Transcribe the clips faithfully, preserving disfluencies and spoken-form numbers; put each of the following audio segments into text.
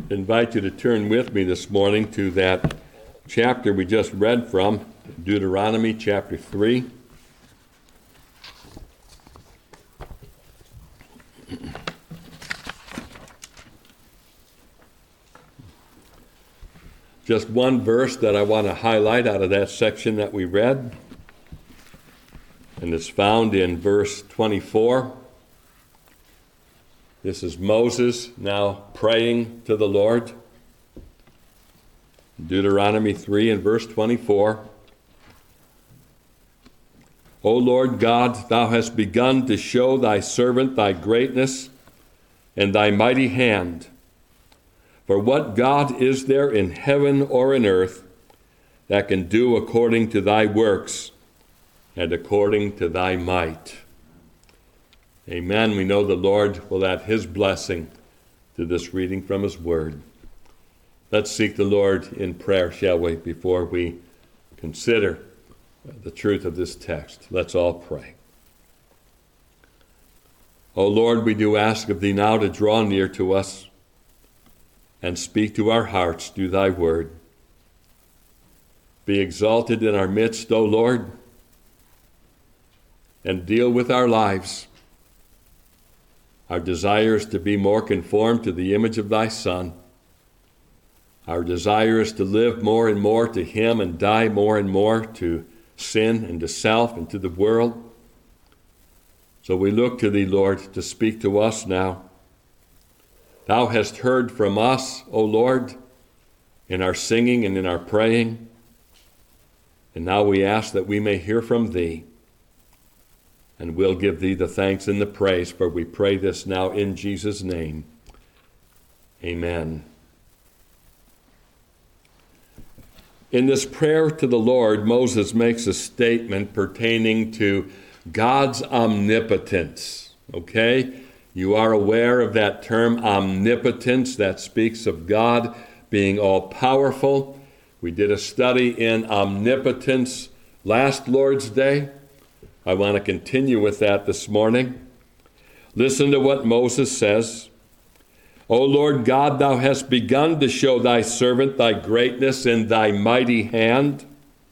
invite you to turn with me this morning to that chapter we just read from, Deuteronomy chapter three. Just one verse that I want to highlight out of that section that we read, and it's found in verse twenty-four. This is Moses now praying to the Lord. Deuteronomy three and verse twenty-four. O Lord God, thou hast begun to show thy servant thy greatness and thy mighty hand. For what God is there in heaven or in earth that can do according to thy works and according to thy might? Amen. We know the Lord will add his blessing to this reading from his word. Let's seek the Lord in prayer, shall we, before we consider the truth of this text. Let's all pray. O Lord, we do ask of thee now to draw near to us and speak to our hearts through thy word. Be exalted in our midst, O Lord, and deal with our lives. Our desire is to be more conformed to the image of thy Son. Our desire is to live more and more to him and die more and more to sin and to self and to the world. So we look to thee, Lord, to speak to us now. Thou hast heard from us, O Lord, in our singing and in our praying. And now we ask that we may hear from thee. And we'll give thee the thanks and the praise, for we pray this now in Jesus' name. Amen. In this prayer to the Lord, Moses makes a statement pertaining to God's omnipotence. Okay? You are aware of that term, omnipotence, that speaks of God being all-powerful. We did a study in omnipotence last Lord's Day. I want to continue with that this morning. Listen to what Moses says. O Lord God, thou hast begun to show thy servant thy greatness and thy mighty hand.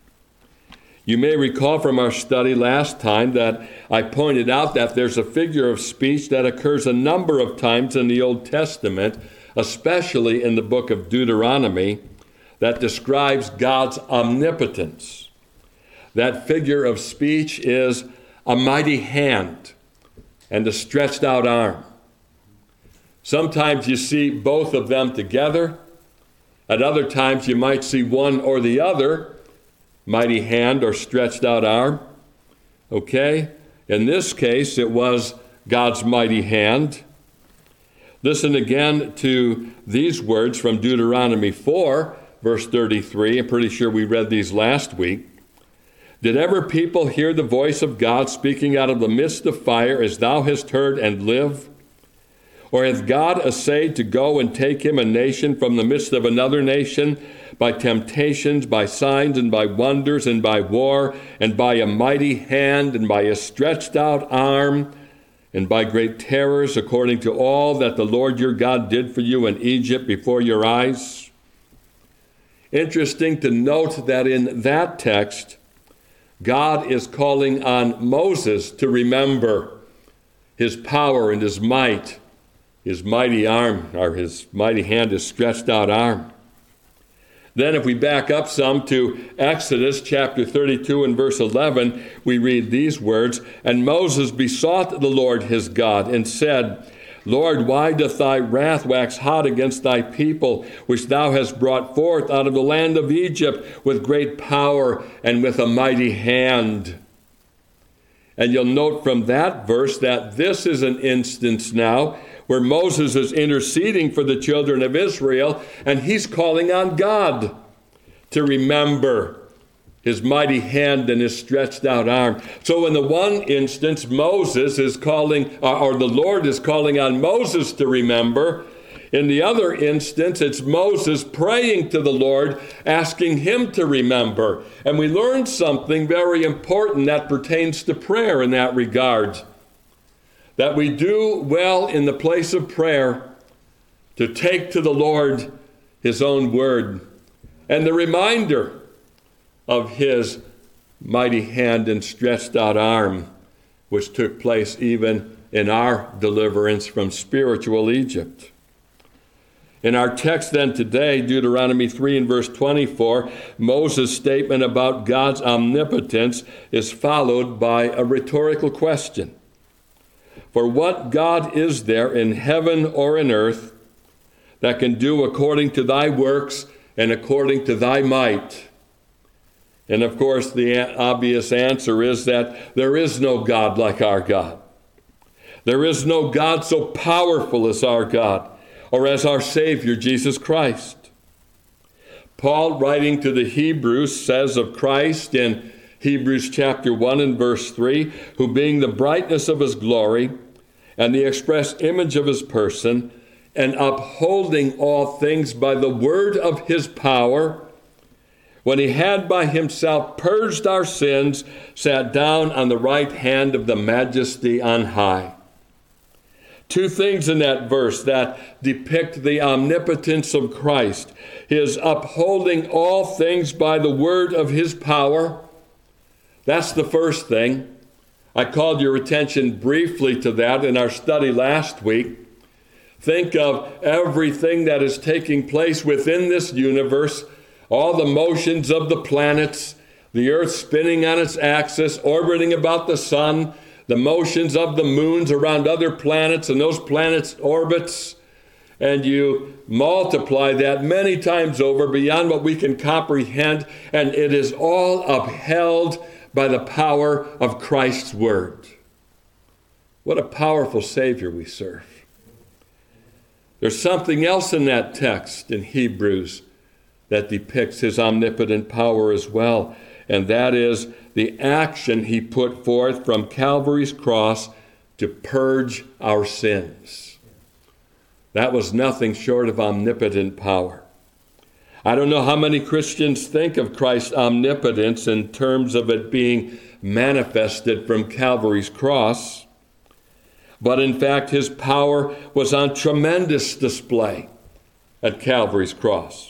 You may recall from our study last time that I pointed out that there's a figure of speech that occurs a number of times in the Old Testament, especially in the book of Deuteronomy, that describes God's omnipotence. That figure of speech is a mighty hand and a stretched out arm. Sometimes you see both of them together. At other times you might see one or the other, mighty hand or stretched out arm. Okay? In this case, it was God's mighty hand. Listen again to these words from Deuteronomy four, verse thirty-three. I'm pretty sure we read these last week. Did ever people hear the voice of God speaking out of the midst of fire as thou hast heard and live? Or hath God essayed to go and take him a nation from the midst of another nation by temptations, by signs, and by wonders, and by war, and by a mighty hand, and by a stretched out arm, and by great terrors, according to all that the Lord your God did for you in Egypt before your eyes? Interesting to note that in that text, God is calling on Moses to remember his power and his might, his mighty arm, or his mighty hand, his stretched out arm. Then if we back up some to Exodus chapter thirty-two and verse eleven, we read these words, And Moses besought the Lord his God and said, Lord, why doth thy wrath wax hot against thy people, which thou hast brought forth out of the land of Egypt with great power and with a mighty hand? And you'll note from that verse that this is an instance now where Moses is interceding for the children of Israel, and he's calling on God to remember his mighty hand and his stretched out arm. So in the one instance, Moses is calling, or the Lord is calling on Moses to remember. In the other instance, it's Moses praying to the Lord, asking him to remember. And we learned something very important that pertains to prayer in that regard. That we do well in the place of prayer to take to the Lord his own word and the reminder of his mighty hand and stretched out arm, which took place even in our deliverance from spiritual Egypt. In our text then today, Deuteronomy three and verse twenty-four, Moses' statement about God's omnipotence is followed by a rhetorical question. For what God is there in heaven or in earth that can do according to thy works and according to thy might? And of course, the obvious answer is that there is no God like our God. There is no God so powerful as our God, or as our Savior, Jesus Christ. Paul, writing to the Hebrews, says of Christ in Hebrews chapter one and verse three, who being the brightness of his glory and the express image of his person, and upholding all things by the word of his power, when he had by himself purged our sins, sat down on the right hand of the majesty on high. Two things in that verse that depict the omnipotence of Christ: his upholding all things by the word of his power. That's the first thing. I called your attention briefly to that in our study last week. Think of everything that is taking place within this universe, all the motions of the planets, the earth spinning on its axis, orbiting about the sun, the motions of the moons around other planets and those planets' orbits, and you multiply that many times over beyond what we can comprehend, and it is all upheld by the power of Christ's word. What a powerful Savior we serve. There's something else in that text in Hebrews that depicts his omnipotent power as well, and that is the action he put forth from Calvary's cross to purge our sins. That was nothing short of omnipotent power. I don't know how many Christians think of Christ's omnipotence in terms of it being manifested from Calvary's cross, but in fact his power was on tremendous display at Calvary's cross.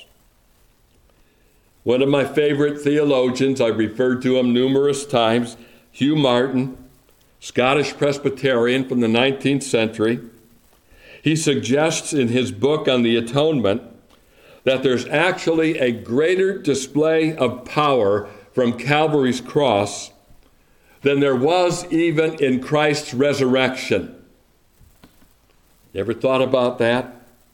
One of my favorite theologians, I've referred to him numerous times, Hugh Martin, Scottish Presbyterian from the nineteenth century, he suggests in his book on the atonement that there's actually a greater display of power from Calvary's cross than there was even in Christ's resurrection. You ever thought about that?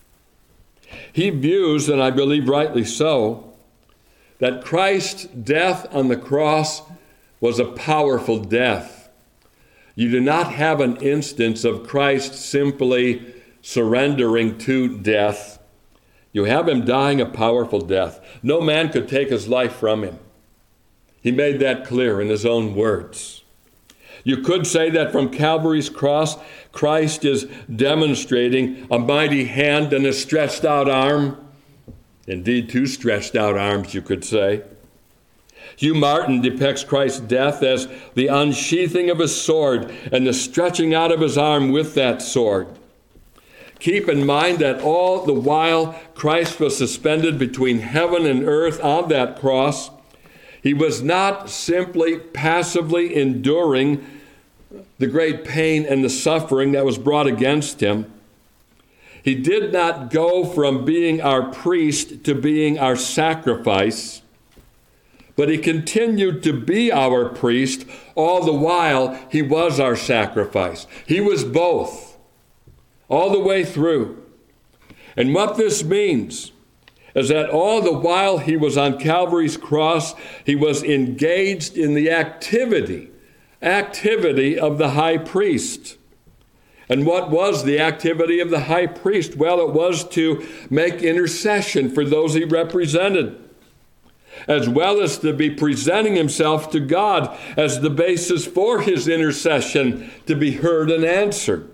He views, and I believe rightly so, that Christ's death on the cross was a powerful death. You do not have an instance of Christ simply surrendering to death. You have him dying a powerful death. No man could take his life from him. He made that clear in his own words. You could say that from Calvary's cross, Christ is demonstrating a mighty hand and a stretched out arm. Indeed, two stretched out arms, you could say. Hugh Martin depicts Christ's death as the unsheathing of his sword and the stretching out of his arm with that sword. Keep in mind that all the while Christ was suspended between heaven and earth on that cross, he was not simply passively enduring the great pain and the suffering that was brought against him. He did not go from being our priest to being our sacrifice, but he continued to be our priest all the while he was our sacrifice. He was both, all the way through. And what this means is that all the while he was on Calvary's cross, he was engaged in the activity, activity of the high priest. And what was the activity of the high priest? Well, it was to make intercession for those he represented, as well as to be presenting himself to God as the basis for his intercession to be heard and answered.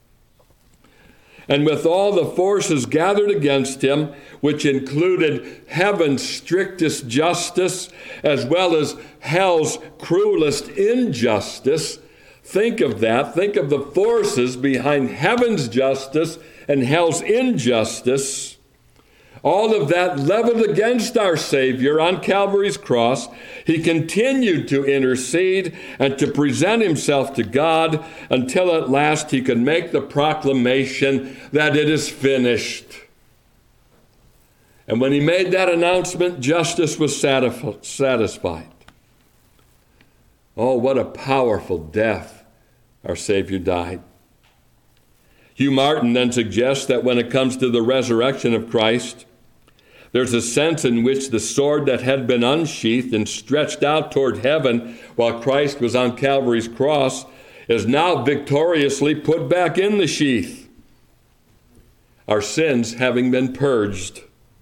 And with all the forces gathered against him, which included heaven's strictest justice as well as hell's cruelest injustice, think of that. Think of the forces behind heaven's justice and hell's injustice, all of that leveled against our Savior on Calvary's cross, he continued to intercede and to present himself to God until at last he could make the proclamation that it is finished. And when he made that announcement, justice was satisfied. Oh, what a powerful death our Savior died. Hugh Martin then suggests that when it comes to the resurrection of Christ, there's a sense in which the sword that had been unsheathed and stretched out toward heaven while Christ was on Calvary's cross is now victoriously put back in the sheath, our sins having been purged.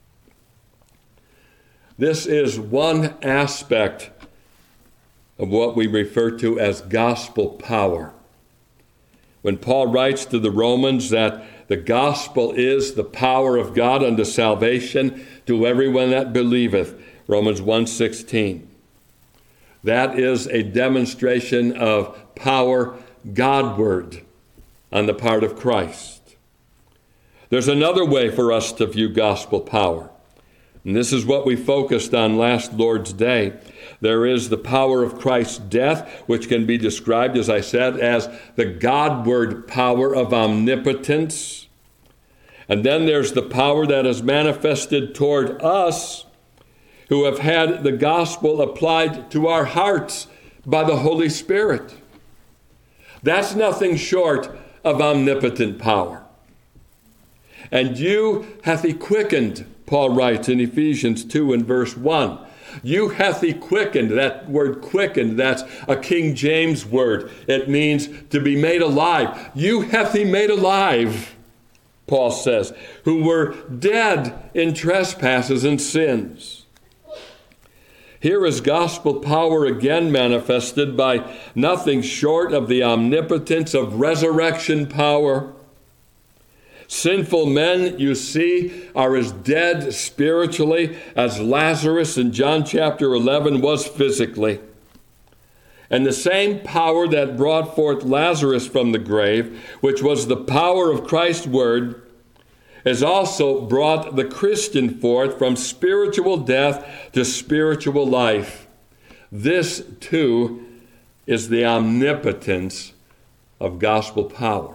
This is one aspect of what we refer to as gospel power. When Paul writes to the Romans that the gospel is the power of God unto salvation to everyone that believeth, Romans one sixteen. That is a demonstration of power Godward on the part of Christ. There's another way for us to view gospel power, and this is what we focused on last Lord's Day. There is the power of Christ's death, which can be described, as I said, as the Godward power of omnipotence. And then there's the power that is manifested toward us who have had the gospel applied to our hearts by the Holy Spirit. That's nothing short of omnipotent power. And you hath he quickened, Paul writes in Ephesians two and verse one. You hath he quickened. That word quickened, that's a King James word. It means to be made alive. You hath he made alive, Paul says, who were dead in trespasses and sins. Here is gospel power again manifested by nothing short of the omnipotence of resurrection power. Sinful men, you see, are as dead spiritually as Lazarus in John chapter eleven was physically. And the same power that brought forth Lazarus from the grave, which was the power of Christ's word, has also brought the Christian forth from spiritual death to spiritual life. This, too, is the omnipotence of gospel power.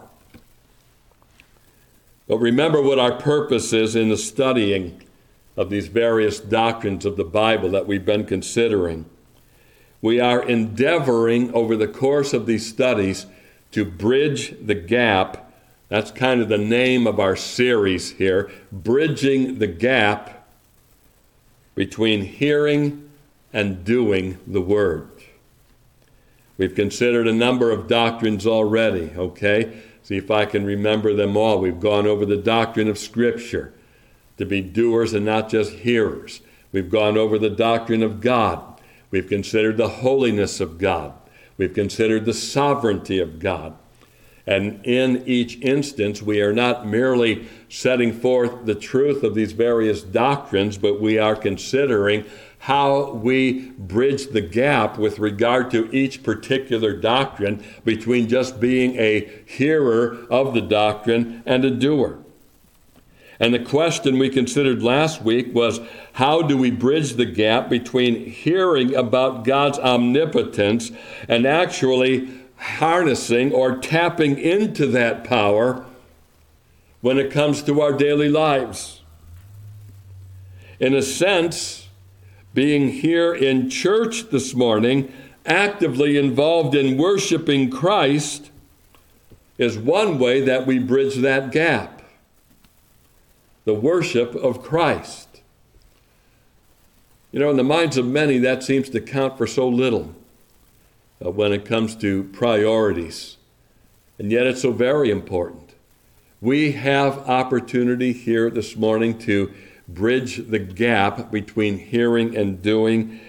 But remember what our purpose is in the studying of these various doctrines of the Bible that we've been considering. We are endeavoring over the course of these studies to bridge the gap. That's kind of the name of our series here, Bridging the Gap between hearing and doing the Word. We've considered a number of doctrines already, okay? See if I can remember them all. We've gone over the doctrine of Scripture, to be doers and not just hearers. We've gone over the doctrine of God. We've considered the holiness of God. We've considered the sovereignty of God. And in each instance, we are not merely setting forth the truth of these various doctrines, but we are considering how we bridge the gap with regard to each particular doctrine between just being a hearer of the doctrine and a doer. And the question we considered last week was, how do we bridge the gap between hearing about God's omnipotence and actually harnessing or tapping into that power when it comes to our daily lives? In a sense, being here in church this morning, actively involved in worshiping Christ, is one way that we bridge that gap. The worship of Christ. You know, in the minds of many, that seems to count for so little uh, when it comes to priorities. And yet it's so very important. We have opportunity here this morning to bridge the gap between hearing and doing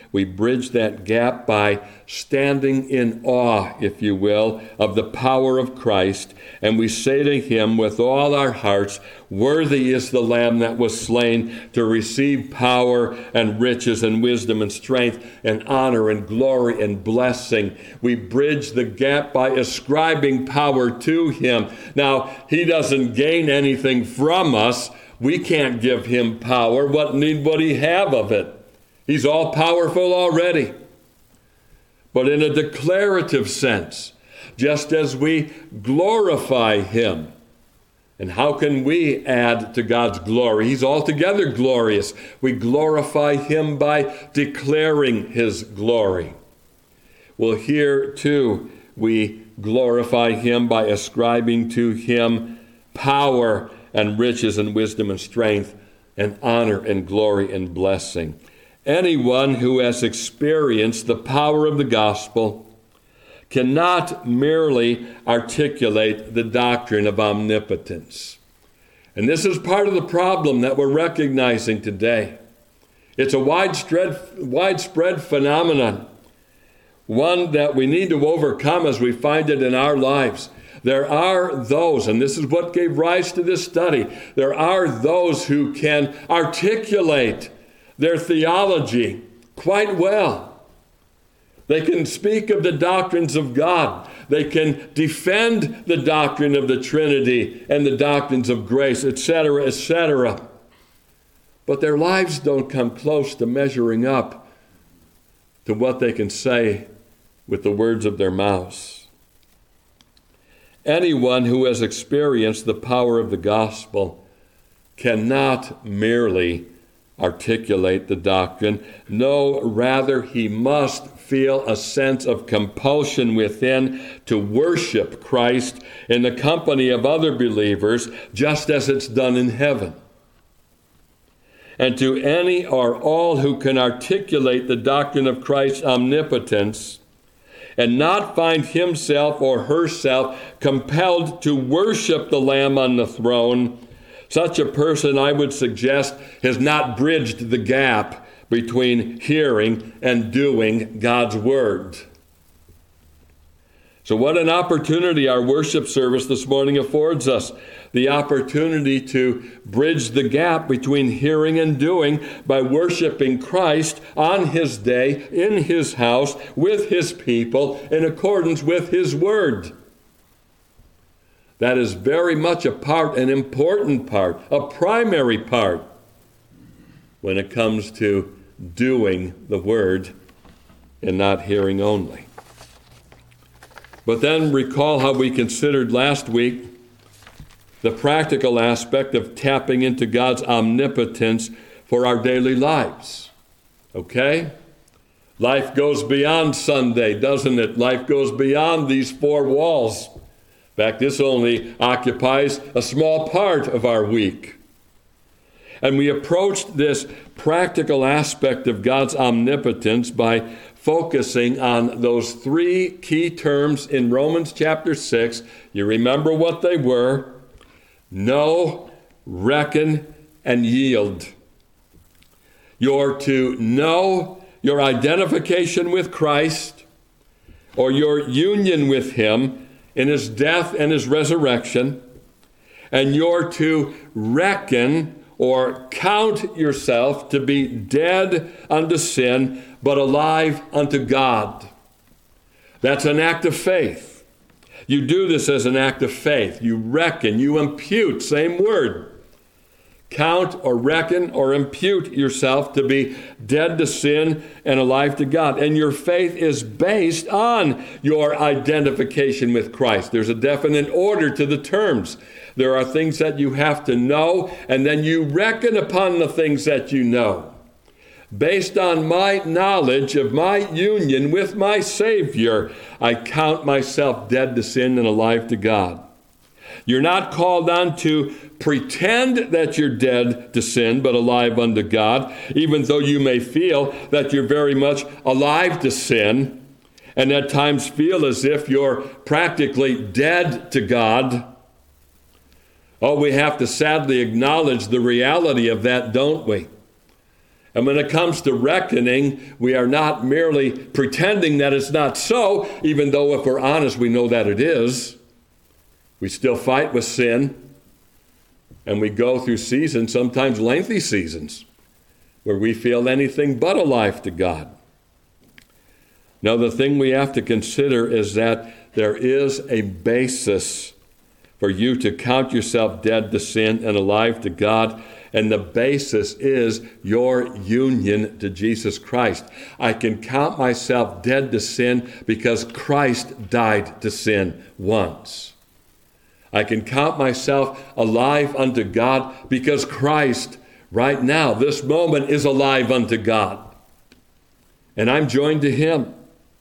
We bridge that gap by standing in awe, if you will, of the power of Christ, and we say to him with all our hearts, worthy is the Lamb that was slain to receive power and riches and wisdom and strength and honor and glory and blessing. We bridge the gap by ascribing power to him. Now, he doesn't gain anything from us. We can't give him power. What need would he have of it? He's all powerful already. But in a declarative sense, just as we glorify him, and how can we add to God's glory? He's altogether glorious. We glorify him by declaring his glory. Well, here too, we glorify him by ascribing to him power and riches and wisdom and strength and honor and glory and blessing. Anyone who has experienced the power of the gospel cannot merely articulate the doctrine of omnipotence. And this is part of the problem that we're recognizing today. It's a widespread, widespread phenomenon, one that we need to overcome as we find it in our lives. There are those, and this is what gave rise to this study, there are those who can articulate their theology quite well. They can speak of the doctrines of God. They can defend the doctrine of the Trinity and the doctrines of grace, et cetera, et cetera. But their lives don't come close to measuring up to what they can say with the words of their mouths. Anyone who has experienced the power of the gospel cannot merely articulate the doctrine. No, rather he must feel a sense of compulsion within to worship Christ in the company of other believers, just as it's done in heaven. And to any or all who can articulate the doctrine of Christ's omnipotence and not find himself or herself compelled to worship the Lamb on the throne, such a person, I would suggest, has not bridged the gap between hearing and doing God's word. So what an opportunity our worship service this morning affords us. The opportunity to bridge the gap between hearing and doing by worshiping Christ on his day, in his house, with his people, in accordance with his word. That is very much a part, an important part, a primary part when it comes to doing the word and not hearing only. But then recall how we considered last week the practical aspect of tapping into God's omnipotence for our daily lives. Okay? Life goes beyond Sunday, doesn't it? Life goes beyond these four walls. In fact, this only occupies a small part of our week. And we approached this practical aspect of God's omnipotence by focusing on those three key terms in Romans chapter six. You remember what they were: know, reckon, and yield. You're to know your identification with Christ, or your union with him in his death and his resurrection, and you're to reckon or count yourself to be dead unto sin, but alive unto God. That's an act of faith. You do this as an act of faith. You reckon, you impute, same word. Count or reckon or impute yourself to be dead to sin and alive to God. And your faith is based on your identification with Christ. There's a definite order to the terms. There are things that you have to know, and then you reckon upon the things that you know. Based on my knowledge of my union with my Savior, I count myself dead to sin and alive to God. You're not called on to pretend that you're dead to sin but alive unto God, even though you may feel that you're very much alive to sin and at times feel as if you're practically dead to God. Oh, we have to sadly acknowledge the reality of that, don't we? And when it comes to reckoning, we are not merely pretending that it's not so, even though if we're honest, we know that it is. We still fight with sin, and we go through seasons, sometimes lengthy seasons, where we feel anything but alive to God. Now, the thing we have to consider is that there is a basis for you to count yourself dead to sin and alive to God. And the basis is your union to Jesus Christ. I can count myself dead to sin because Christ died to sin once. I can count myself alive unto God because Christ, right now, this moment, is alive unto God. And I'm joined to him.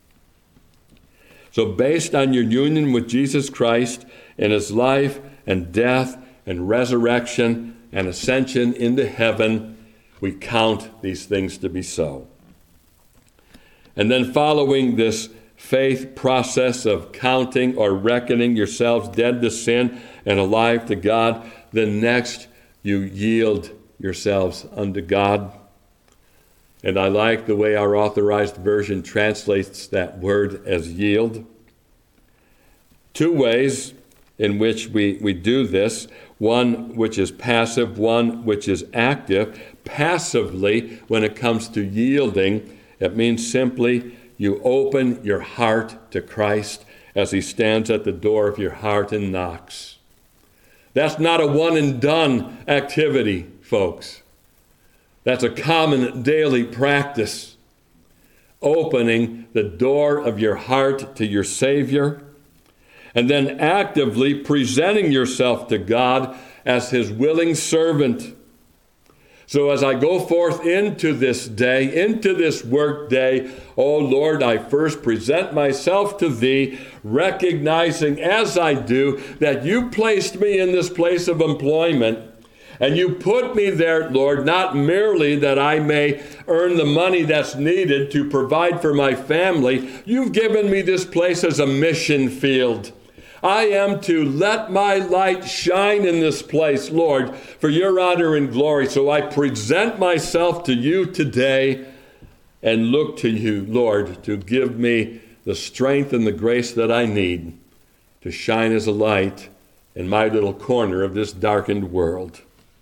So based on your union with Jesus Christ and his life and death and resurrection and ascension into heaven, we count these things to be so. And then following this faith process of counting or reckoning yourselves dead to sin and alive to God, then next you yield yourselves unto God. And I like the way our Authorized Version translates that word as yield. Two ways in which we, we do this. One which is passive, one which is active. Passively, when it comes to yielding, it means simply you open your heart to Christ as he stands at the door of your heart and knocks. That's not a one and done activity, folks. That's a common daily practice. Opening the door of your heart to your Savior, and then actively presenting yourself to God as his willing servant. So as I go forth into this day, into this work day, oh Lord, I first present myself to thee, recognizing as I do that you placed me in this place of employment, and you put me there, Lord, not merely that I may earn the money that's needed to provide for my family. You've given me this place as a mission field. I am to let my light shine in this place, Lord, for your honor and glory. So I present myself to you today and look to you, Lord, to give me the strength and the grace that I need to shine as a light in my little corner of this darkened world.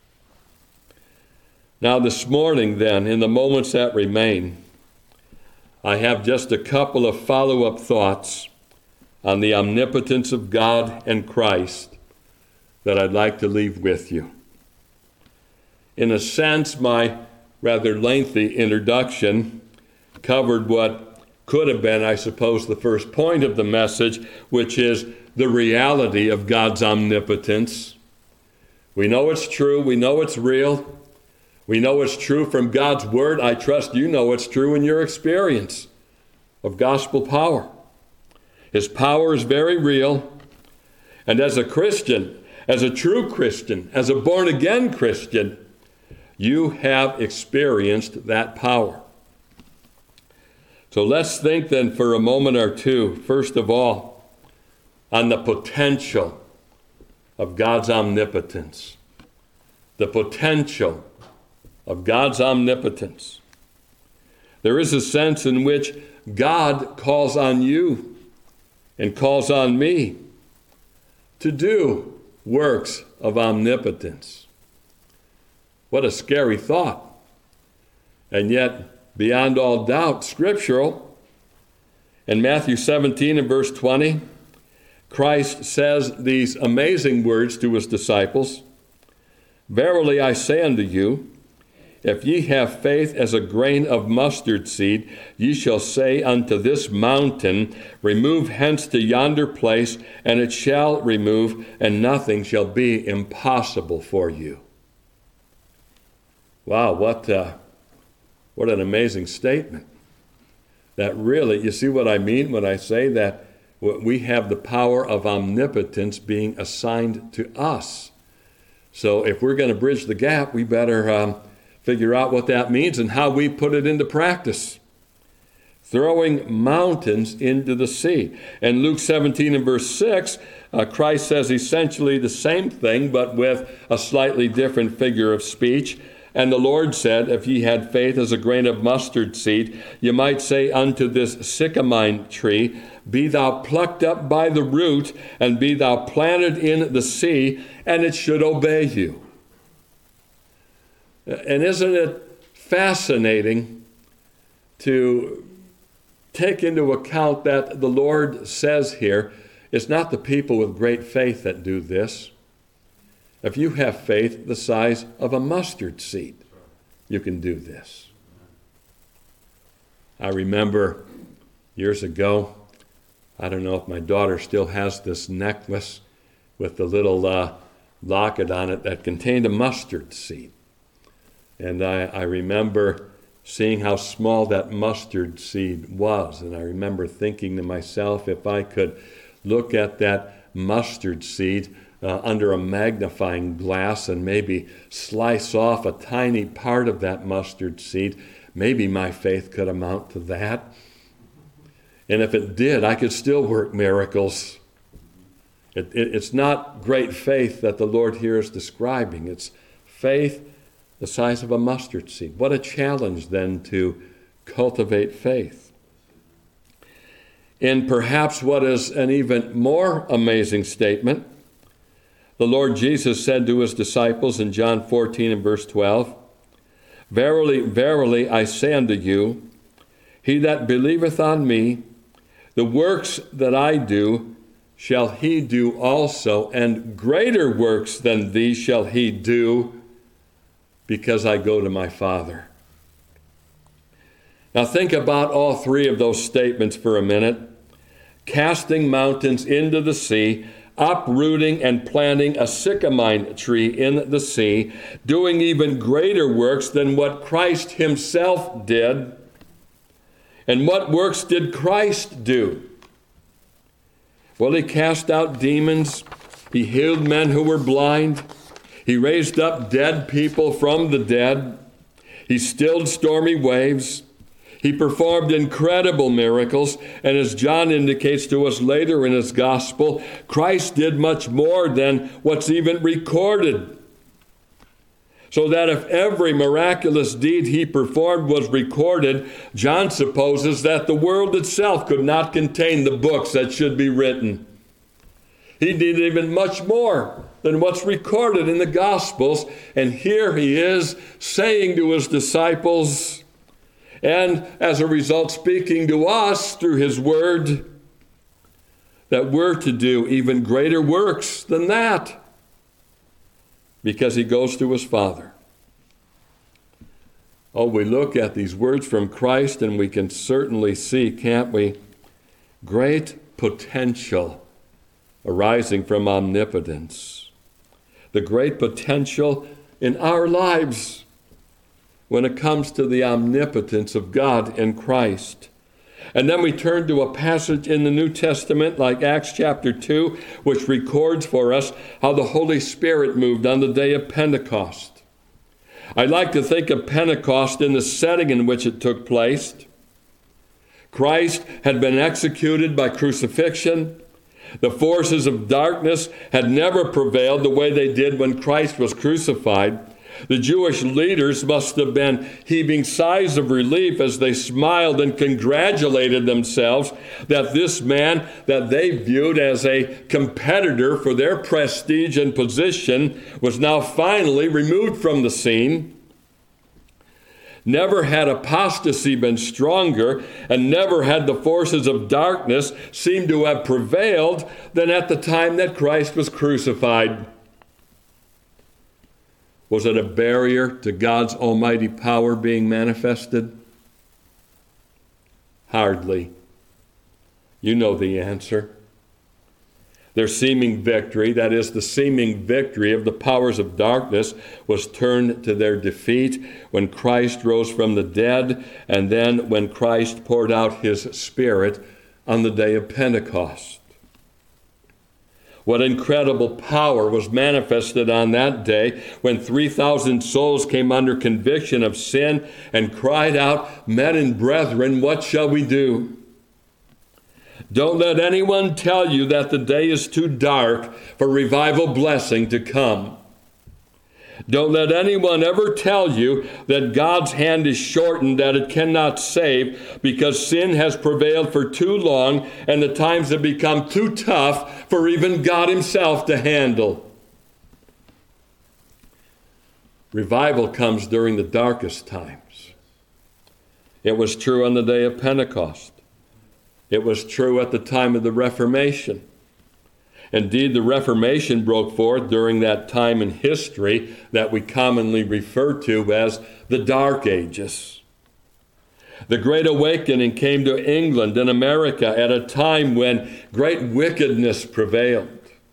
Now this morning then, in the moments that remain, I have just a couple of follow-up thoughts on the omnipotence of God and Christ that I'd like to leave with you. In a sense, my rather lengthy introduction covered what could have been, I suppose, the first point of the message, which is the reality of God's omnipotence. We know it's true. We know it's real. We know it's true from God's word. I trust you know it's true in your experience of gospel power. His power is very real. And as a Christian, as a true Christian, as a born-again Christian, you have experienced that power. So let's think then for a moment or two, first of all, on the potential of God's omnipotence. The potential of God's omnipotence. There is a sense in which God calls on you and calls on me to do works of omnipotence. What a scary thought. And yet, beyond all doubt, scriptural. In Matthew seventeen and verse twenty, Christ says these amazing words to his disciples. Verily I say unto you, if ye have faith as a grain of mustard seed, ye shall say unto this mountain, remove hence to yonder place, and it shall remove, and nothing shall be impossible for you. Wow, what, uh, what an amazing statement. That really, you see what I mean when I say that we have the power of omnipotence being assigned to us. So if we're going to bridge the gap, we better um, figure out what that means and how we put it into practice. Throwing mountains into the sea. And Luke seventeen and verse six, uh, Christ says essentially the same thing, but with a slightly different figure of speech. And the Lord said, if ye had faith as a grain of mustard seed, ye might say unto this sycamine tree, be thou plucked up by the root, and be thou planted in the sea, and it should obey you. And isn't it fascinating to take into account that the Lord says here, it's not the people with great faith that do this. If you have faith the size of a mustard seed, you can do this. I remember years ago, I don't know if my daughter still has this necklace with the little uh, locket on it that contained a mustard seed. And I, I remember seeing how small that mustard seed was. And I remember thinking to myself, if I could look at that mustard seed uh, under a magnifying glass and maybe slice off a tiny part of that mustard seed, maybe my faith could amount to that. And if it did, I could still work miracles. It, it, it's not great faith that the Lord here is describing. It's faith the size of a mustard seed. What a challenge then to cultivate faith. In perhaps what is an even more amazing statement, the Lord Jesus said to his disciples in John fourteen and verse twelve, Verily, verily, I say unto you, he that believeth on me, the works that I do shall he do also, and greater works than these shall he do, because I go to my Father. Now think about all three of those statements for a minute. Casting mountains into the sea, uprooting and planting a sycamine tree in the sea, doing even greater works than what Christ himself did. And what works did Christ do? Well, he cast out demons. He healed men who were blind. He raised up dead people from the dead. He stilled stormy waves. He performed incredible miracles. And as John indicates to us later in his gospel, Christ did much more than what's even recorded. So that if every miraculous deed he performed was recorded, John supposes that the world itself could not contain the books that should be written. He did even much more than what's recorded in the Gospels. And here he is saying to his disciples, and as a result speaking to us through his word, that we're to do even greater works than that, because he goes to his Father. Oh, we look at these words from Christ and we can certainly see, can't we, great potential arising from omnipotence. The great potential in our lives when it comes to the omnipotence of God in Christ. And then we turn to a passage in the New Testament like Acts chapter two, which records for us how the Holy Spirit moved on the day of Pentecost. I like to think of Pentecost in the setting in which it took place. Christ had been executed by crucifixion. The forces of darkness had never prevailed the way they did when Christ was crucified. The Jewish leaders must have been heaving sighs of relief as they smiled and congratulated themselves that this man that they viewed as a competitor for their prestige and position was now finally removed from the scene. Never had apostasy been stronger, and never had the forces of darkness seemed to have prevailed than at the time that Christ was crucified. Was it a barrier to God's almighty power being manifested? Hardly. You know the answer. Their seeming victory, that is, the seeming victory of the powers of darkness, was turned to their defeat when Christ rose from the dead, and then when Christ poured out his Spirit on the day of Pentecost. What incredible power was manifested on that day when three thousand souls came under conviction of sin and cried out, "Men and brethren, what shall we do?" Don't let anyone tell you that the day is too dark for revival blessing to come. Don't let anyone ever tell you that God's hand is shortened, that it cannot save, because sin has prevailed for too long and the times have become too tough for even God himself to handle. Revival comes during the darkest times. It was true on the day of Pentecost. It was true at the time of the Reformation. Indeed, the Reformation broke forth during that time in history that we commonly refer to as the Dark Ages. The Great Awakening came to England and America at a time when great wickedness prevailed.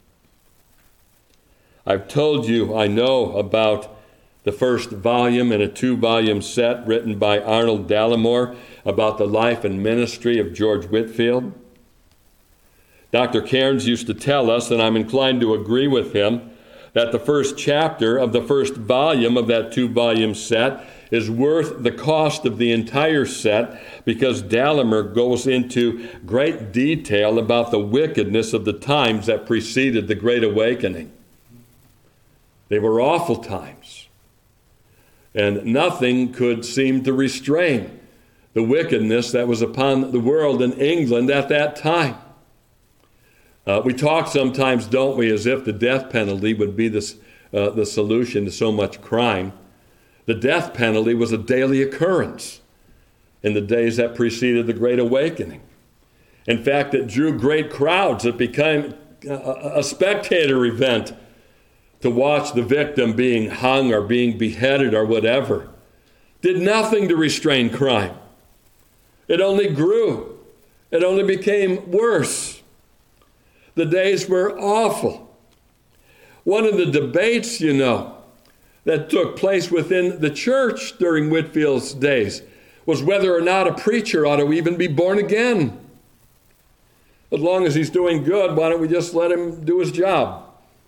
I've told you I know about the first volume in a two-volume set written by Arnold Dallimore about the life and ministry of George Whitefield. Doctor Cairns used to tell us, and I'm inclined to agree with him, that the first chapter of the first volume of that two-volume set is worth the cost of the entire set because Dallimore goes into great detail about the wickedness of the times that preceded the Great Awakening. They were awful times, and nothing could seem to restrain the wickedness that was upon the world in England at that time. Uh, we talk sometimes, don't we, as if the death penalty would be this, uh, the solution to so much crime. The death penalty was a daily occurrence in the days that preceded the Great Awakening. In fact, it drew great crowds. It became a, a spectator event to watch the victim being hung or being beheaded or whatever. Did nothing to restrain crime. It only grew. It only became worse. The days were awful. One of the debates, you know, that took place within the church during Whitefield's days was whether or not a preacher ought to even be born again. As long as he's doing good, why don't we just let him do his job?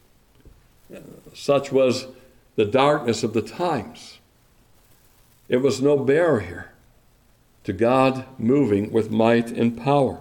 Such was the darkness of the times. It was no barrier to God moving with might and power.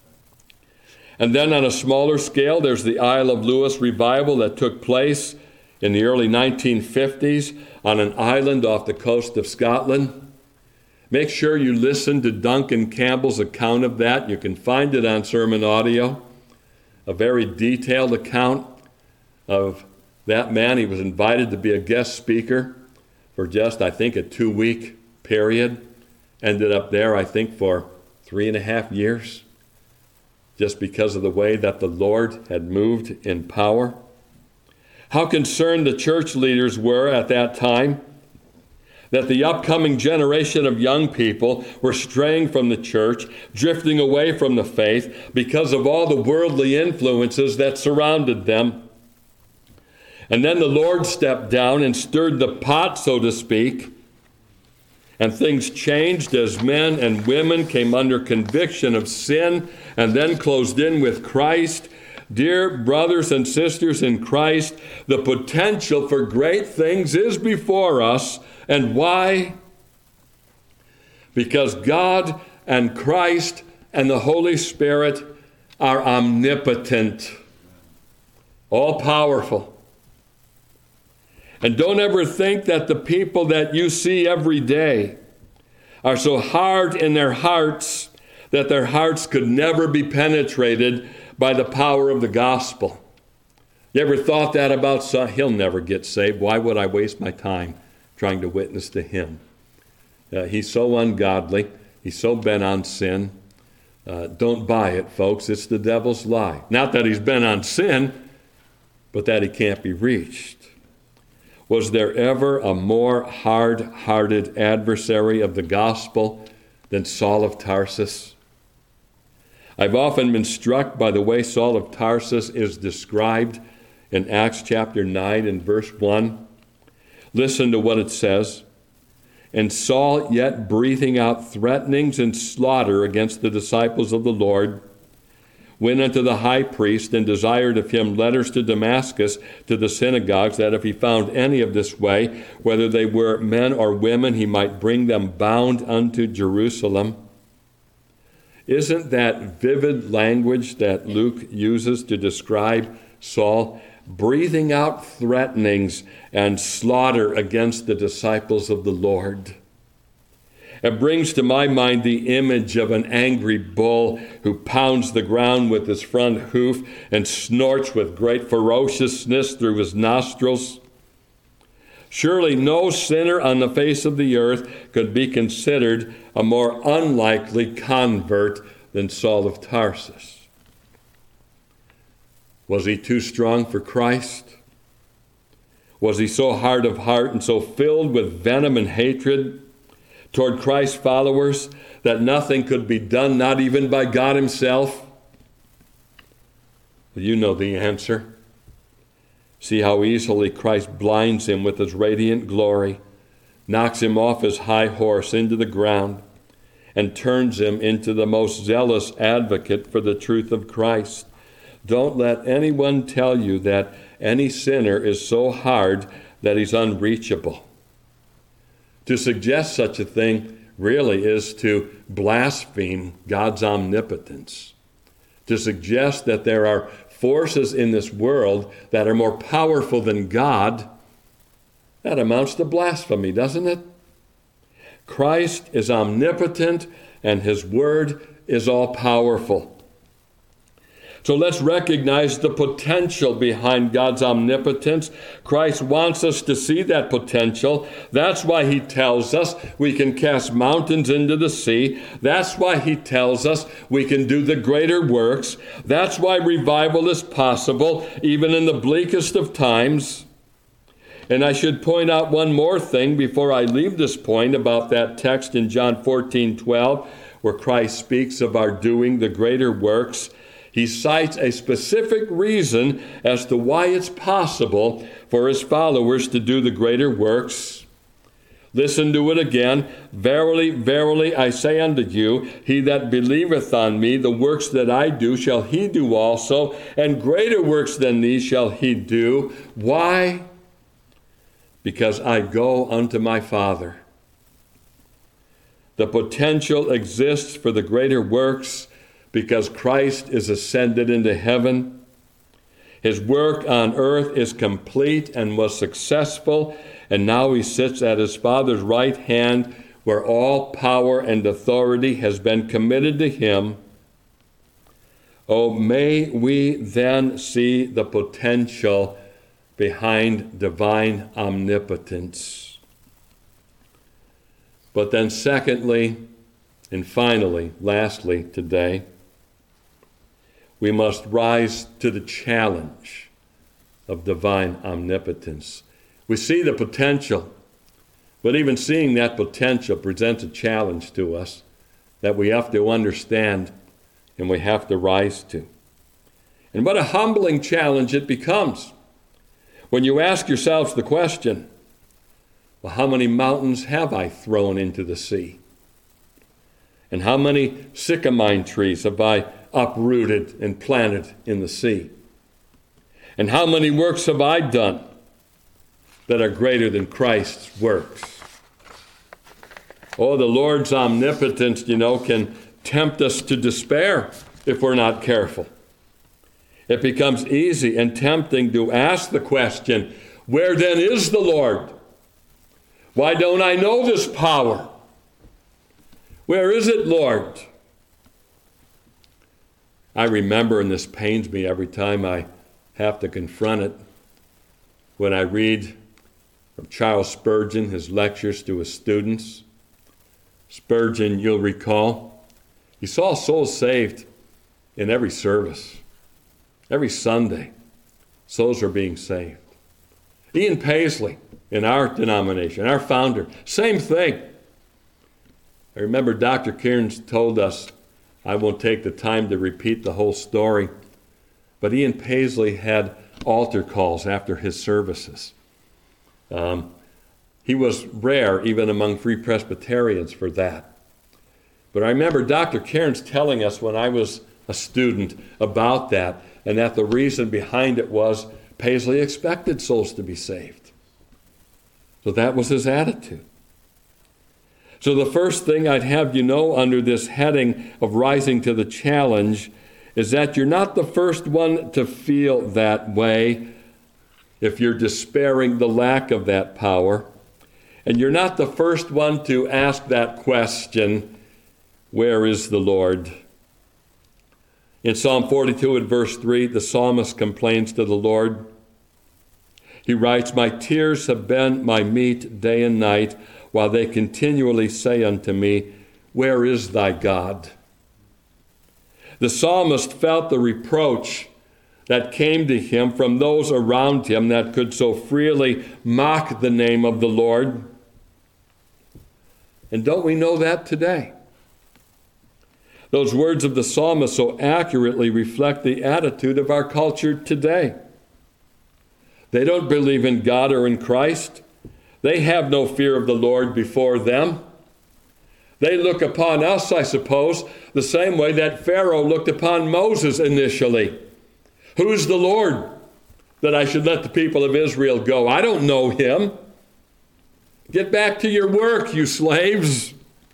And then on a smaller scale, there's the Isle of Lewis revival that took place in the early nineteen fifties on an island off the coast of Scotland. Make sure you listen to Duncan Campbell's account of that. You can find it on Sermon Audio. A very detailed account of that man. He was invited to be a guest speaker for just, I think, a two-week period. Ended up there, I think, for three and a half years. Just because of the way that the Lord had moved in power. How concerned the church leaders were at that time that the upcoming generation of young people were straying from the church, drifting away from the faith because of all the worldly influences that surrounded them. And then the Lord stepped down and stirred the pot, so to speak, and things changed as men and women came under conviction of sin and then closed in with Christ. Dear brothers and sisters in Christ, the potential for great things is before us. And why? Because God and Christ and the Holy Spirit are omnipotent, all-powerful. And don't ever think that the people that you see every day are so hard in their hearts that their hearts could never be penetrated by the power of the gospel. You ever thought that about son? He'll never get saved. Why would I waste my time trying to witness to him? Uh, he's so ungodly. He's so bent on sin. Uh, don't buy it, folks. It's the devil's lie. Not that he's bent on sin, but that he can't be reached. Was there ever a more hard-hearted adversary of the gospel than Saul of Tarsus? I've often been struck by the way Saul of Tarsus is described in Acts chapter nine and verse one. Listen to what it says. And Saul, yet breathing out threatenings and slaughter against the disciples of the Lord, went unto the high priest and desired of him letters to Damascus to the synagogues, that if he found any of this way, whether they were men or women, he might bring them bound unto Jerusalem. Isn't that vivid language that Luke uses to describe Saul breathing out threatenings and slaughter against the disciples of the Lord. It brings to my mind the image of an angry bull who pounds the ground with his front hoof and snorts with great ferociousness through his nostrils. Surely no sinner on the face of the earth could be considered a more unlikely convert than Saul of Tarsus. Was he too strong for Christ? Was he so hard of heart and so filled with venom and hatred toward Christ's followers that nothing could be done, not even by God himself? Well, you know the answer. See how easily Christ blinds him with his radiant glory, knocks him off his high horse into the ground, and turns him into the most zealous advocate for the truth of Christ. Don't let anyone tell you that any sinner is so hard that he's unreachable. To suggest such a thing really is to blaspheme God's omnipotence. To suggest that there are forces in this world that are more powerful than God, that amounts to blasphemy, doesn't it? Christ is omnipotent and his word is all-powerful. So let's recognize the potential behind God's omnipotence. Christ wants us to see that potential. That's why he tells us we can cast mountains into the sea. That's why he tells us we can do the greater works. That's why revival is possible, even in the bleakest of times. And I should point out one more thing before I leave this point about that text in John fourteen twelve, where Christ speaks of our doing the greater works. He cites a specific reason as to why it's possible for his followers to do the greater works. Listen to it again. Verily, verily, I say unto you, he that believeth on me, the works that I do shall he do also, and greater works than these shall he do. Why? Because I go unto my Father. The potential exists for the greater works because Christ is ascended into heaven. His work on earth is complete and was successful, and now he sits at his Father's right hand, where all power and authority has been committed to him. Oh, may we then see the potential behind divine omnipotence. But then secondly, and finally, lastly today, we must rise to the challenge of divine omnipotence. We see the potential, but even seeing that potential presents a challenge to us that we have to understand and we have to rise to. And what a humbling challenge it becomes when you ask yourselves the question, well, how many mountains have I thrown into the sea? And how many sycamore trees have I uprooted and planted in the sea? And how many works have I done that are greater than Christ's works? Oh, the Lord's omnipotence, you know, can tempt us to despair if we're not careful. It becomes easy and tempting to ask the question, where then is the Lord? Why don't I know this power? Where is it, Lord? I remember, and this pains me every time I have to confront it, when I read from Charles Spurgeon, his lectures to his students. Spurgeon, you'll recall, he saw souls saved in every service. Every Sunday, souls are being saved. Ian Paisley, in our denomination, our founder, same thing. I remember Doctor Cairns told us, I won't take the time to repeat the whole story, but Ian Paisley had altar calls after his services. Um, he was rare even among Free Presbyterians for that. But I remember Doctor Cairns telling us when I was a student about that, and that the reason behind it was Paisley expected souls to be saved. So that was his attitude. So the first thing I'd have you know under this heading of rising to the challenge is that you're not the first one to feel that way, if you're despairing the lack of that power. And you're not the first one to ask that question, where is the Lord? In Psalm forty-two and verse three, the psalmist complains to the Lord. He writes, "My tears have been my meat day and night, while they continually say unto me, where is thy God?" The psalmist felt the reproach that came to him from those around him that could so freely mock the name of the Lord. And don't we know that today? Those words of the psalmist so accurately reflect the attitude of our culture today. They don't believe in God or in Christ. They have no fear of the Lord before them. They look upon us, I suppose, the same way that Pharaoh looked upon Moses initially. Who's the Lord that I should let the people of Israel go? I don't know him. Get back to your work, you slaves.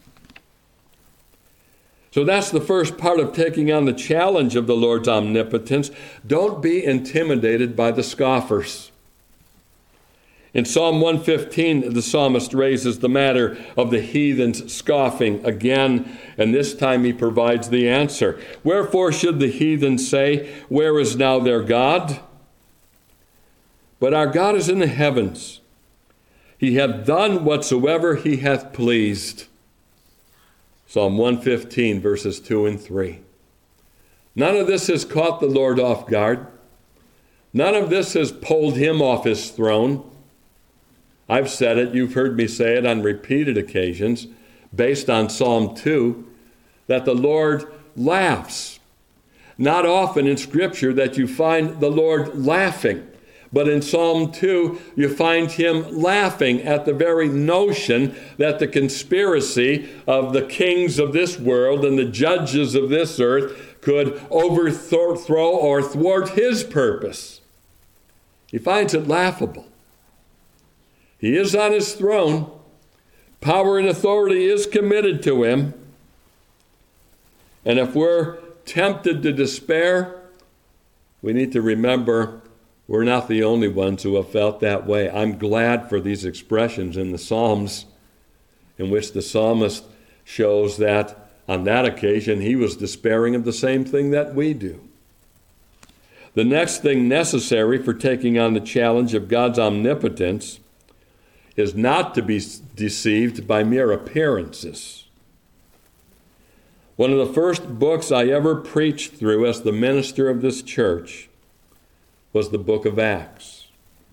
So that's the first part of taking on the challenge of the Lord's omnipotence. Don't be intimidated by the scoffers. In Psalm one fifteen, the psalmist raises the matter of the heathens scoffing again, and this time he provides the answer. Wherefore should the heathen say, where is now their God? But our God is in the heavens. He hath done whatsoever he hath pleased. Psalm one fifteen, verses two and three. None of this has caught the Lord off guard. None of this has pulled him off his throne. I've said it, you've heard me say it on repeated occasions, based on Psalm two, that the Lord laughs. Not often in Scripture that you find the Lord laughing, but in Psalm two, you find him laughing at the very notion that the conspiracy of the kings of this world and the judges of this earth could overthrow or thwart his purpose. He finds it laughable. He is on his throne. Power and authority is committed to him. And if we're tempted to despair, we need to remember we're not the only ones who have felt that way. I'm glad for these expressions in the Psalms in which the psalmist shows that on that occasion he was despairing of the same thing that we do. The next thing necessary for taking on the challenge of God's omnipotence is not to be deceived by mere appearances. One of the first books I ever preached through as the minister of this church was the book of Acts.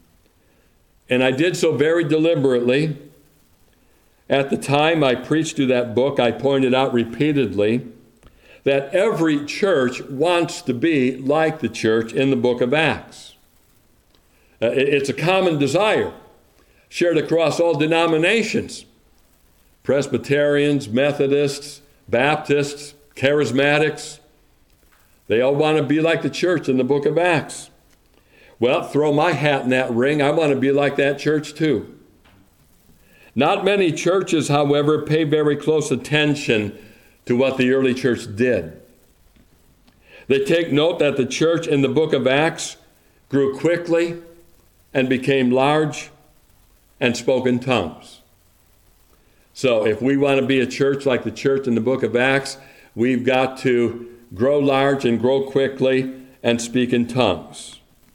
And I did so very deliberately. At the time I preached through that book, I pointed out repeatedly that every church wants to be like the church in the book of Acts. Uh, it's a common desire, shared across all denominations. Presbyterians, Methodists, Baptists, Charismatics, they all want to be like the church in the book of Acts. Well, throw my hat in that ring. I want to be like that church too. Not many churches, however, pay very close attention to what the early church did. They take note that the church in the book of Acts grew quickly and became large and spoke in tongues. So if we want to be a church like the church in the book of Acts, we've got to grow large and grow quickly and speak in tongues.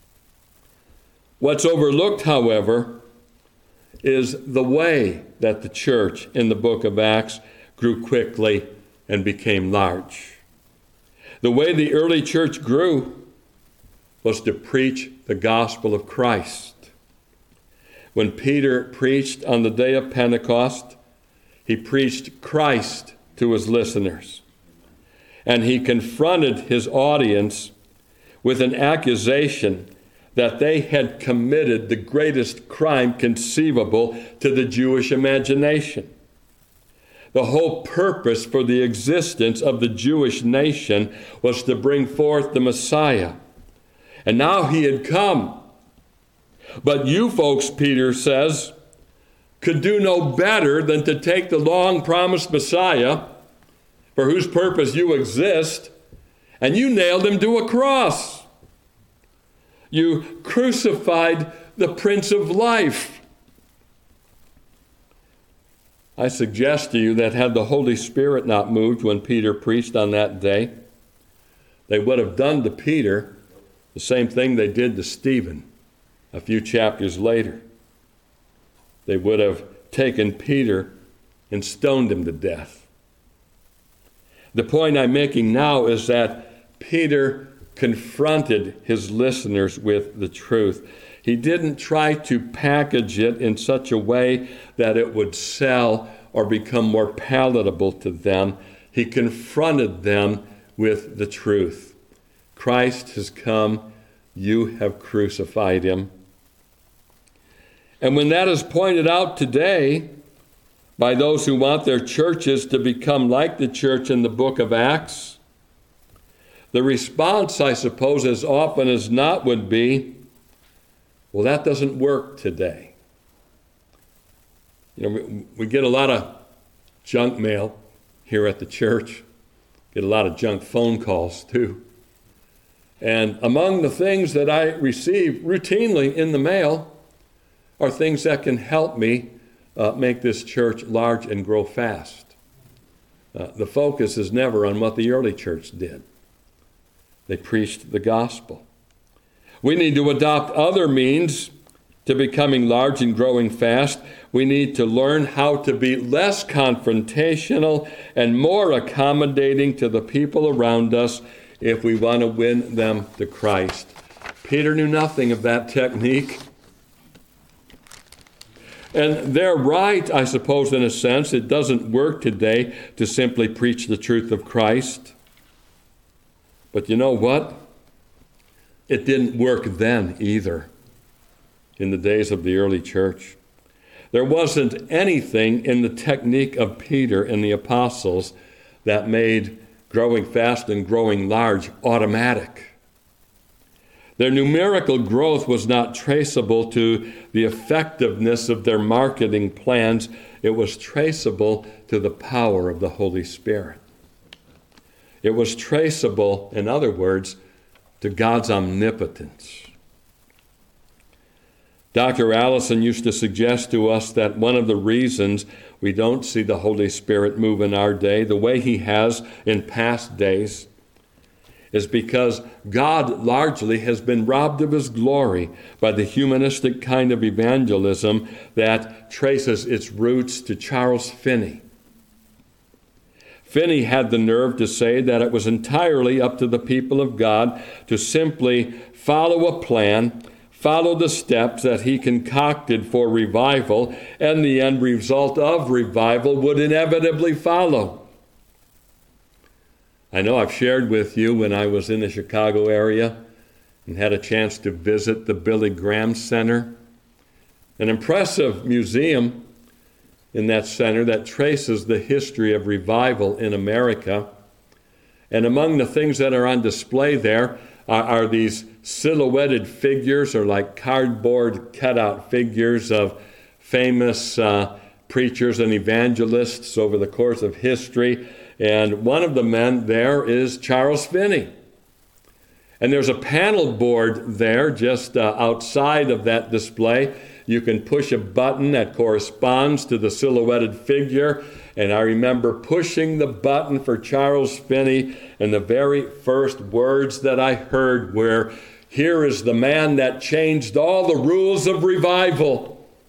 What's overlooked, however, is the way that the church in the book of Acts grew quickly and became large. The way the early church grew was to preach the gospel of Christ. When Peter preached on the day of Pentecost, he preached Christ to his listeners. And he confronted his audience with an accusation that they had committed the greatest crime conceivable to the Jewish imagination. The whole purpose for the existence of the Jewish nation was to bring forth the Messiah. And now he had come. But you folks, Peter says, could do no better than to take the long-promised Messiah, for whose purpose you exist, and you nailed him to a cross. You crucified the Prince of Life. I suggest to you that had the Holy Spirit not moved when Peter preached on that day, they would have done to Peter the same thing they did to Stephen a few chapters later. They would have taken Peter and stoned him to death. The point I'm making now is that Peter confronted his listeners with the truth. He didn't try to package it in such a way that it would sell or become more palatable to them. He confronted them with the truth. Christ has come, you have crucified him. And when that is pointed out today by those who want their churches to become like the church in the book of Acts, the response, I suppose, as often as not would be, well, that doesn't work today. You know, we, we get a lot of junk mail here at the church, get a lot of junk phone calls too. And among the things that I receive routinely in the mail are things that can help me uh, make this church large and grow fast. Uh, the focus is never on what the early church did. They preached the gospel. We need to adopt other means to becoming large and growing fast. We need to learn how to be less confrontational and more accommodating to the people around us if we want to win them to Christ. Peter knew nothing of that technique. And they're right, I suppose, in a sense. It doesn't work today to simply preach the truth of Christ. But you know what? It didn't work then either, in the days of the early church. There wasn't anything in the technique of Peter and the apostles that made growing fast and growing large automatic. Their numerical growth was not traceable to the effectiveness of their marketing plans. It was traceable to the power of the Holy Spirit. It was traceable, in other words, to God's omnipotence. Doctor Allison used to suggest to us that one of the reasons we don't see the Holy Spirit move in our day the way he has in past days is because God largely has been robbed of his glory by the humanistic kind of evangelism that traces its roots to Charles Finney. Finney had the nerve to say that it was entirely up to the people of God to simply follow a plan, follow the steps that he concocted for revival, and the end result of revival would inevitably follow. I know I've shared with you when I was in the Chicago area and had a chance to visit the Billy Graham Center, an impressive museum in that center that traces the history of revival in America. And among the things that are on display there are, are these silhouetted figures, or like cardboard cutout figures of famous uh, preachers and evangelists over the course of history. And one of the men there is Charles Finney. And there's a panel board there just uh, outside of that display. You can push a button that corresponds to the silhouetted figure. And I remember pushing the button for Charles Finney, and the very first words that I heard were, "Here is the man that changed all the rules of revival."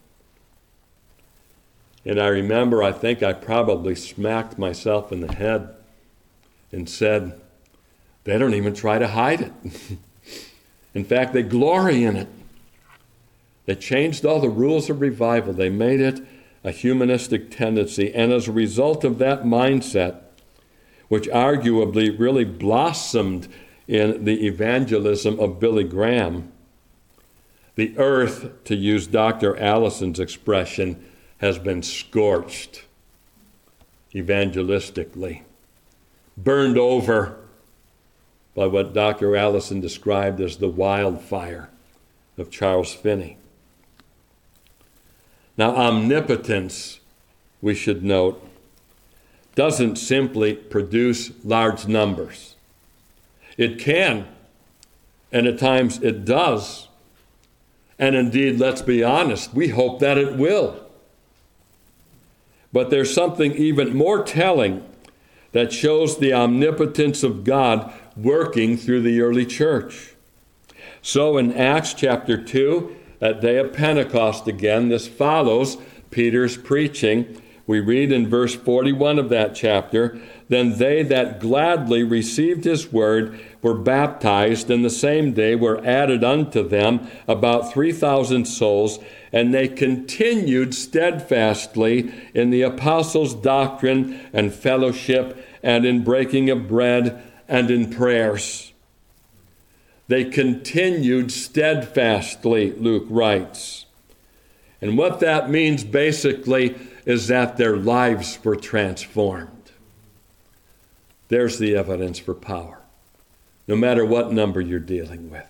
And I remember, I think I probably smacked myself in the head and said, they don't even try to hide it. In fact, they glory in it. They changed all the rules of revival. They made it a humanistic tendency. And as a result of that mindset, which arguably really blossomed in the evangelism of Billy Graham, the earth, to use Doctor Allison's expression, has been scorched evangelistically, burned over by what Doctor Allison described as the wildfire of Charles Finney. Now, omnipotence, we should note, doesn't simply produce large numbers. It can, and at times it does, And indeed, let's be honest, we hope that it will. But there's something even more telling that shows the omnipotence of God working through the early church. So in Acts chapter two, that day of Pentecost again, this follows Peter's preaching. We read in verse forty-one of that chapter, "Then they that gladly received his word were baptized, and the same day were added unto them about three thousand souls, and they continued steadfastly in the apostles' doctrine and fellowship, and in breaking of bread, and in prayers." They continued steadfastly, Luke writes. And what that means basically is that their lives were transformed. There's the evidence for power, no matter what number you're dealing with.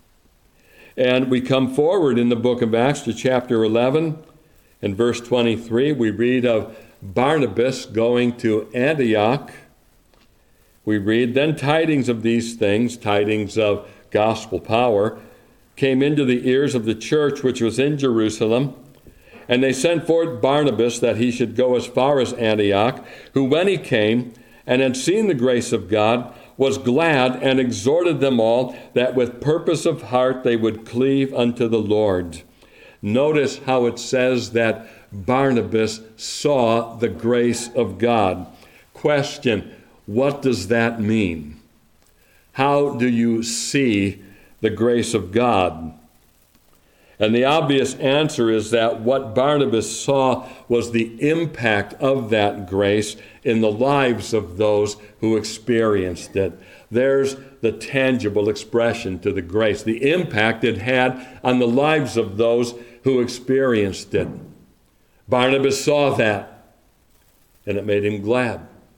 And we come forward in the book of Acts to chapter eleven. In verse twenty-three, we read of Barnabas going to Antioch. We read, "Then tidings of these things," tidings of gospel power, "came into the ears of the church which was in Jerusalem. And they sent forth Barnabas that he should go as far as Antioch, who when he came and had seen the grace of God, was glad and exhorted them all that with purpose of heart they would cleave unto the Lord." Notice how it says that Barnabas saw the grace of God. Question, what does that mean? How do you see the grace of God? And the obvious answer is that what Barnabas saw was the impact of that grace in the lives of those who experienced it. There's the tangible expression to the grace, the impact it had on the lives of those who experienced it. Barnabas saw that, and it made him glad.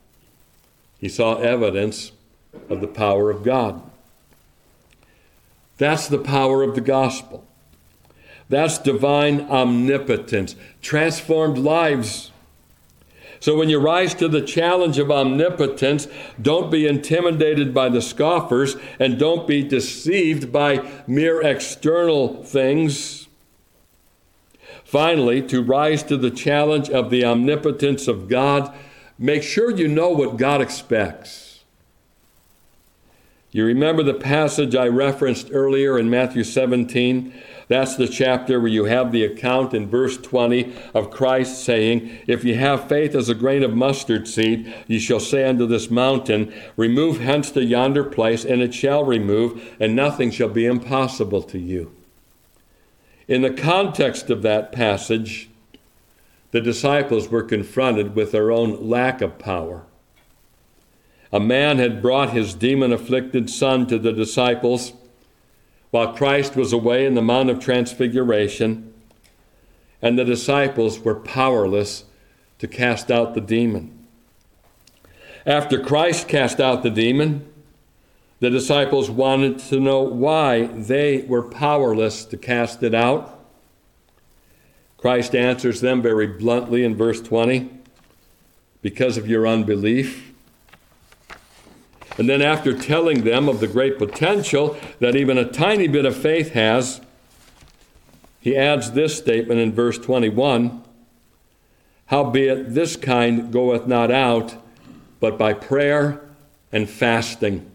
He saw evidence of the power of God. That's the power of the gospel. That's divine omnipotence, transformed lives. So when you rise to the challenge of omnipotence, don't be intimidated by the scoffers, and don't be deceived by mere external things. Finally, to rise to the challenge of the omnipotence of God, make sure you know what God expects. You remember the passage I referenced earlier in Matthew seventeen? That's the chapter where you have the account in verse twenty of Christ saying, "If you have faith as a grain of mustard seed, you shall say unto this mountain, remove hence to yonder place, and it shall remove, and nothing shall be impossible to you." In the context of that passage, the disciples were confronted with their own lack of power. A man had brought his demon-afflicted son to the disciples while Christ was away in the Mount of Transfiguration, and the disciples were powerless to cast out the demon. After Christ cast out the demon, the disciples wanted to know why they were powerless to cast it out. Christ answers them very bluntly in verse twenty, "Because of your unbelief." And then after telling them of the great potential that even a tiny bit of faith has, he adds this statement in verse twenty-one, "Howbeit this kind goeth not out, but by prayer and fasting."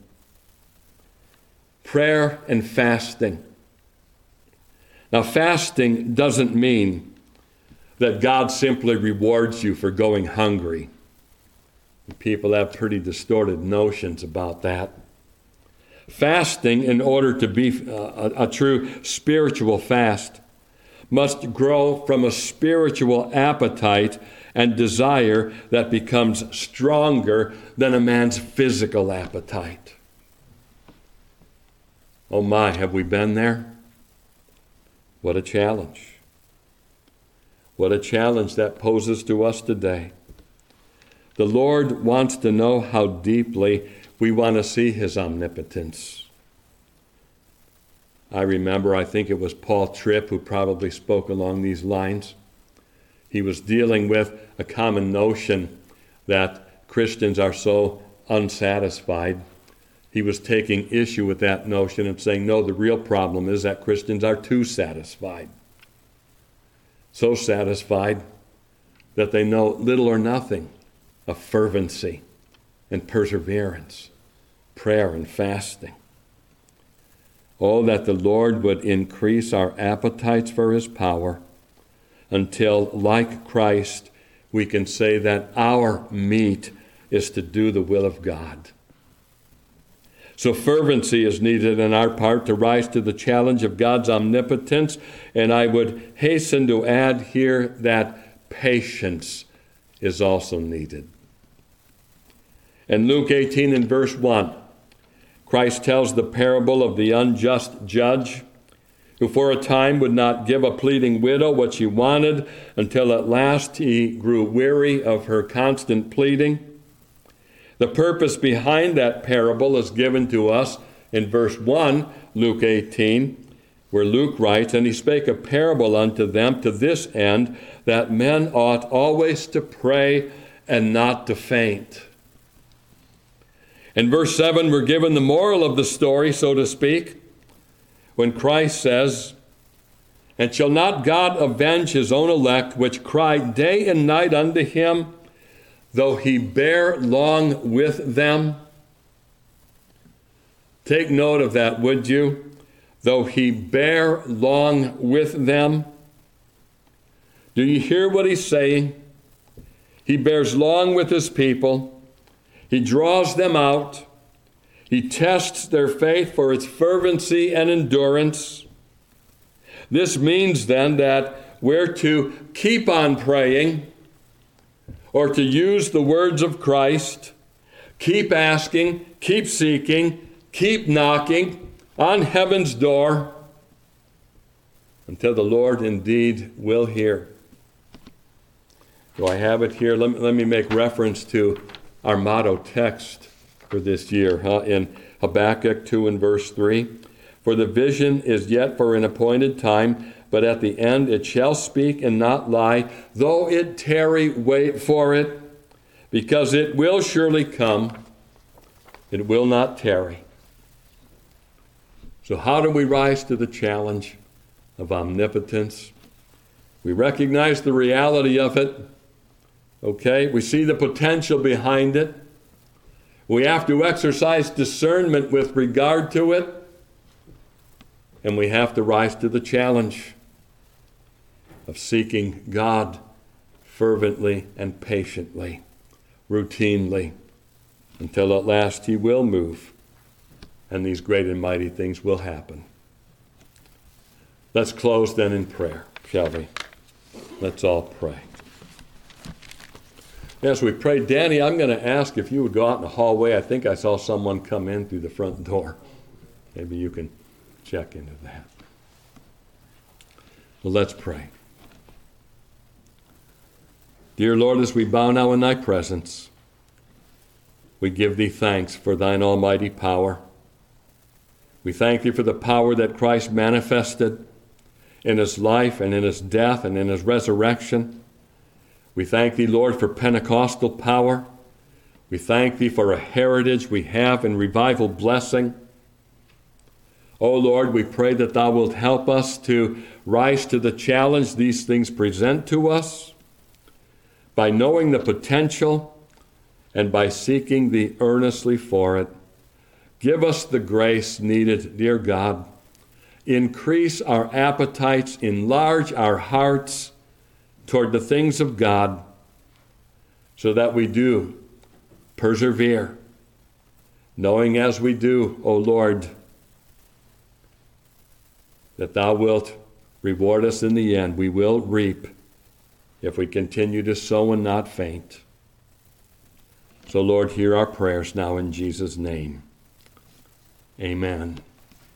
Prayer and fasting. Now, fasting doesn't mean that God simply rewards you for going hungry. People have pretty distorted notions about that. Fasting, in order to be a, a true spiritual fast, must grow from a spiritual appetite and desire that becomes stronger than a man's physical appetite. Oh my, have we been there? What a challenge. What a challenge that poses to us today. The Lord wants to know how deeply we want to see his omnipotence. I remember, I think it was Paul Tripp who probably spoke along these lines. He was dealing with a common notion that Christians are so unsatisfied. he was taking issue with that notion and saying, no, the real problem is that Christians are too satisfied. So satisfied that they know little or nothing of fervency and perseverance, prayer and fasting. Oh, that the Lord would increase our appetites for his power until, like Christ, we can say that our meat is to do the will of God. So fervency is needed on our part to rise to the challenge of God's omnipotence, and I would hasten to add here that patience is also needed. In Luke eighteen and verse one, Christ tells the parable of the unjust judge who for a time would not give a pleading widow what she wanted until at last he grew weary of her constant pleading. The purpose behind that parable is given to us in verse one, Luke eighteen, where Luke writes, and he spake a parable unto them to this end, that men ought always to pray and not to faint. In verse seven, we're given the moral of the story, so to speak, when Christ says, and shall not God avenge his own elect, which cry day and night unto him, though he bear long with them? Take note of that, would you? Though he bear long with them. Do you hear what he's saying? He bears long with his people. He draws them out. He tests their faith for its fervency and endurance. This means then that we're to keep on praying, or to use the words of Christ, keep asking, keep seeking, keep knocking on heaven's door until the Lord indeed will hear. Do I have it here? Let me, let me make reference to our motto text for this year, huh? In Habakkuk two and verse three. For the vision is yet for an appointed time, but at the end it shall speak and not lie. Though it tarry, wait for it, because it will surely come. It will not tarry. So how do we rise to the challenge of omnipotence? We recognize the reality of it. Okay, we see the potential behind it. We have to exercise discernment with regard to it. And we have to rise to the challenge of seeking God fervently and patiently, routinely, until at last he will move and these great and mighty things will happen. Let's close then in prayer, shall we? Let's all pray. As we pray, Danny, I'm going to ask if you would go out in the hallway. I think I saw someone come in through the front door. Maybe you can check into that. Well, let's pray. Dear Lord, as we bow now in thy presence, we give thee thanks for thine almighty power. We thank thee for the power that Christ manifested in his life and in his death and in his resurrection. We thank thee, Lord, for Pentecostal power. We thank thee for a heritage we have in revival blessing. Oh, Lord, we pray that thou wilt help us to rise to the challenge these things present to us by knowing the potential and by seeking thee earnestly for it. Give us the grace needed, dear God. Increase our appetites, enlarge our hearts toward the things of God, so that we do persevere, knowing as we do, O Lord, that thou wilt reward us in the end. We will reap if we continue to sow and not faint. So, Lord, hear our prayers now in Jesus' name. Amen.